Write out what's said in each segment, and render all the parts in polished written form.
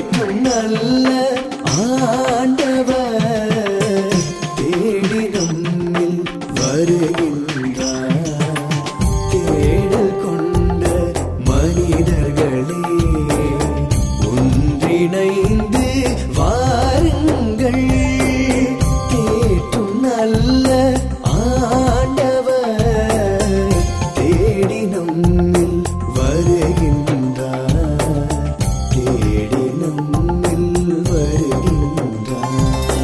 நல்ல ஆண்டவர் தேடி நம்மில் வருகின்றார். தேடல் கொண்ட மனிதர்களே ஒன்றிணைந்து வாருங்கள். கேட்டும் நல்ல ஆண்டவர் தேடி நம்மில் வருகின்றார். தேடி நம்மில் வருகின்றார்.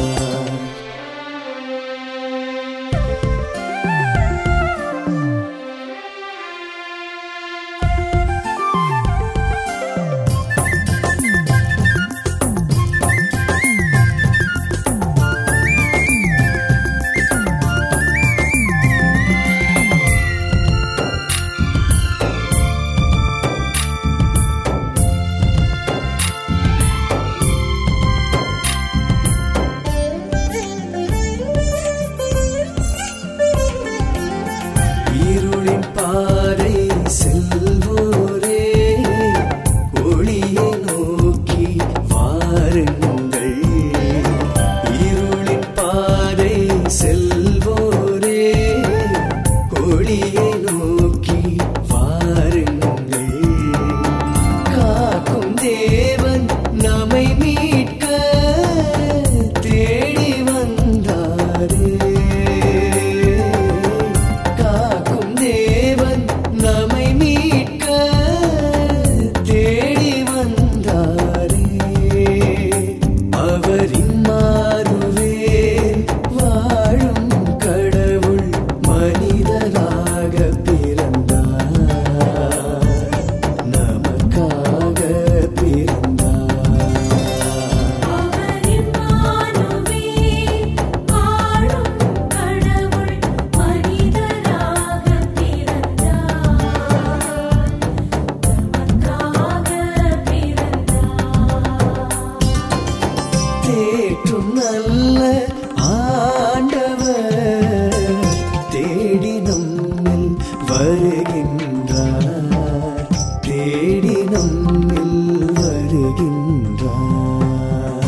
இருளின் பாதை செல்வோரே ஒளியை நோக்கி வாருங்கள். இருளின் பாதை செல்வோரே ஒளியை நோக்கி வாருங்கள். காக்கும் தேவன் நம்மை மீட்க தேடி வந்தாரே. காக்கும் தேவன் நம்மை மீட்க தேடி வந்தாரே. அவர் இம்மானுவேல் வாழும் கடவுள் மனிதனாக பிறந்தார். நமக்காக பிறந்தார். அவர் இம்மானுவேல் வாழும் கடவுள் மனிதனாக பிறந்தார். நமக்காக பிறந்தார். தேற்றும் நல்ல ஆண்டவர் தேடி நம்மில் வருகின்றார். தேடி நம்மில் வருகின்றார்.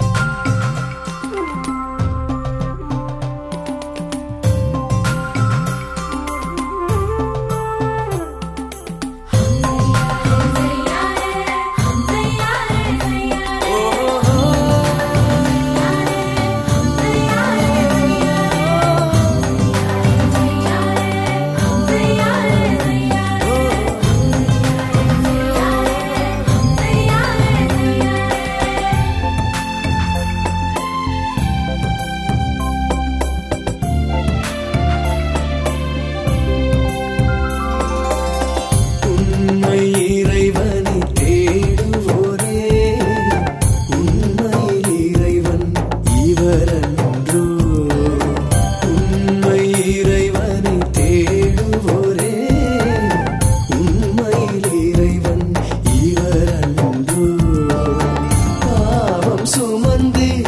உண்மை இறைவனை தேடுவோரே உண்மையில் இறைவன் இவரன்றோ. உண்மை இறைவனை தேடுவோரே உண்மையில் இறைவன் இவரன்றோ. பாவம் சுமந்து